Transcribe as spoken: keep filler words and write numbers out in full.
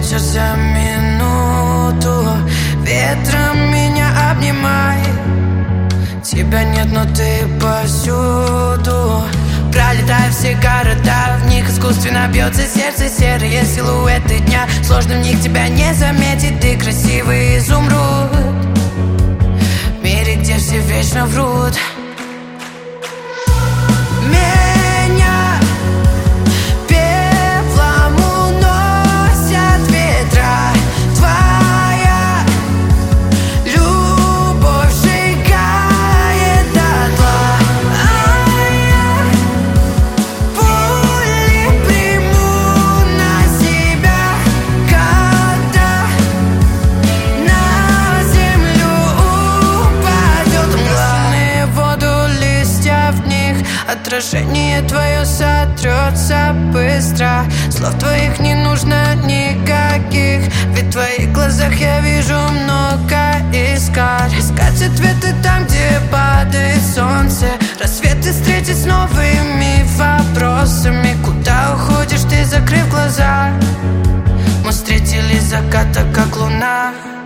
вечер за минуту ветром меня обнимай. Тебя нет, но ты повсюду. Пролетая все города, в них искусственно бьется сердце. Серые силуэты дня, сложно в них тебя не заметить. Ты красивый изумруд в мире, где все вечно врут. Отражение твое сотрется быстро. Слов твоих не нужно никаких, ведь в твоих глазах я вижу много искать. Искать ответы там, где падает солнце. Рассветы встретить с новыми вопросами. Куда уходишь ты, закрыв глаза? Мы встретили заката, как луна.